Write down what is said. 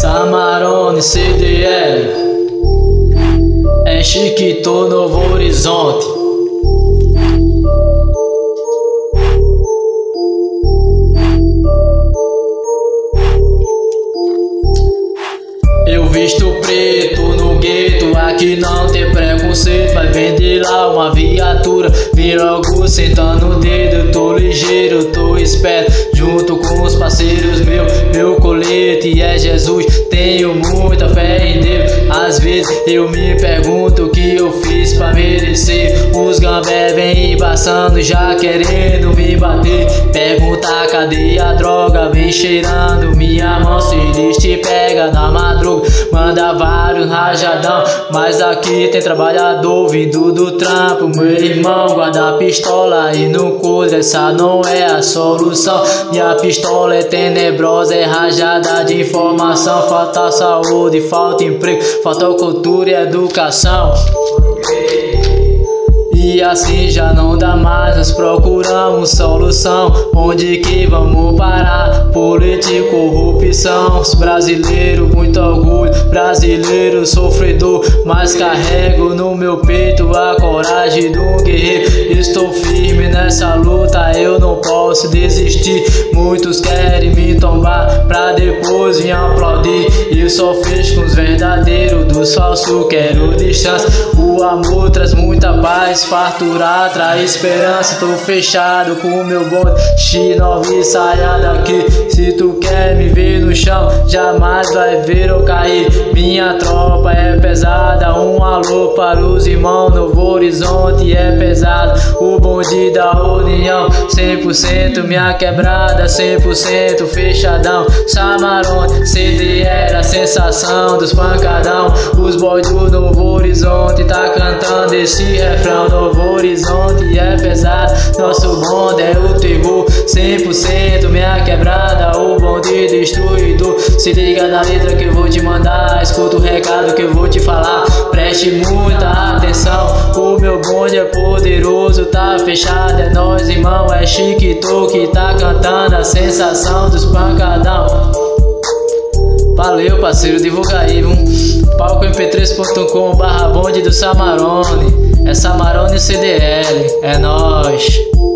Samarone, CDL, é Chiquito, Novo Horizonte. Eu visto preto no gueto, aqui não tem preconceito. Vai vender lá uma viatura, vi logo sentando o dedo. Tô ligeiro, tô esperto, junto com os parceiros meu colete é Jesus. Tenho muita fé em Deus. Às vezes eu me pergunto o que eu fiz pra merecer. Os gambé vem embaçando, já querendo me bater. Pergunta cadê a droga, vem cheirando minha mão. Se eles te pega na madruga, manda vários rajadão. Mas aqui tem trabalhador vindo do trampo. Meu irmão guarda a pistola e no coldre, essa não é a solução. Minha pistola é tenebrosa, é rajada de informação. Falta saúde, falta emprego, falta cultura e educação. E assim já não dá mais, nós procuramos solução. Onde que vamos parar? Política, corrupção. Os brasileiros, muito orgulho, brasileiro sofredor. Mas carrego no meu peito a coragem de um guerreiro. Estou firme nessa luta, eu não posso desistir. Muitos querem me tombar pra depois vir aplaudir. Eu só fecho com os verdadeiros, dos falsos quero distância. O amor traz muita paz, fartura traz esperança. Tô fechado com o meu bonde X9, saia daqui. Se tu quer me ver no chão, jamais vai ver eu cair. Minha tropa é pesada, um alô para os irmãos. Novo Horizonte é pesado, o bonde da União. 100% minha quebrada, 100% fechadão. Samarone, CDL, a sensação dos pancadão. Os boys do Novo Horizonte tá cantando esse refrão. Novo Horizonte é pesado, nosso bonde é o terror. 100% minha quebrada, o bonde destruidor. Se liga na letra que eu vou te mandar, escuta o recado que eu vou te falar. Preste muita atenção, o meu bonde é poderoso, tá fechado, é nós irmão. É Chiquito que tá cantando a sensação dos pancadão. Valeu parceiro, divulga aí, palcomp3.com/bonde do Samarone. É Samarone CDL, é nóis.